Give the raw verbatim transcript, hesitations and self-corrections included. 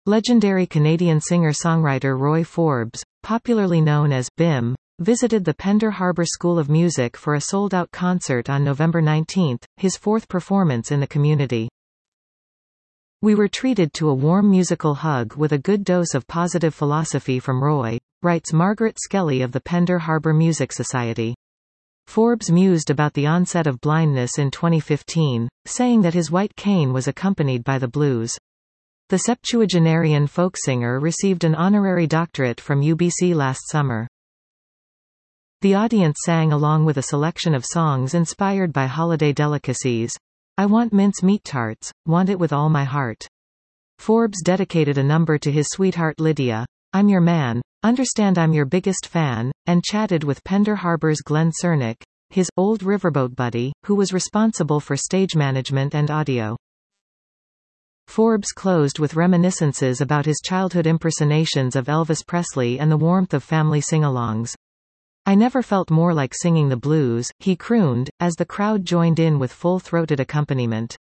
Legendary Canadian singer-songwriter Roy Forbes, popularly known as Bim, visited the Pender Harbour School of Music for a sold-out concert on November nineteenth, his fourth performance in the community. "We were treated to a warm musical hug with a good dose of positive philosophy from Roy," writes Margaret Skelly of the Pender Harbour Music Society. Forbes mused about the onset of blindness in twenty fifteen, saying that his white cane was accompanied by the blues. The septuagenarian folk singer received an honorary doctorate from U B C last summer. The audience sang along with a selection of songs inspired by holiday delicacies. "I want mince meat tarts, want it with all my heart." Forbes dedicated a number to his sweetheart Lydia, "I'm your man, understand I'm your biggest fan," and chatted with Pender Harbour's Glenn Cernick, his old riverboat buddy, who was responsible for stage management and audio. Forbes closed with reminiscences about his childhood impersonations of Elvis Presley and the warmth of family sing-alongs. "I never felt more like singing the blues," he crooned, as the crowd joined in with full-throated accompaniment.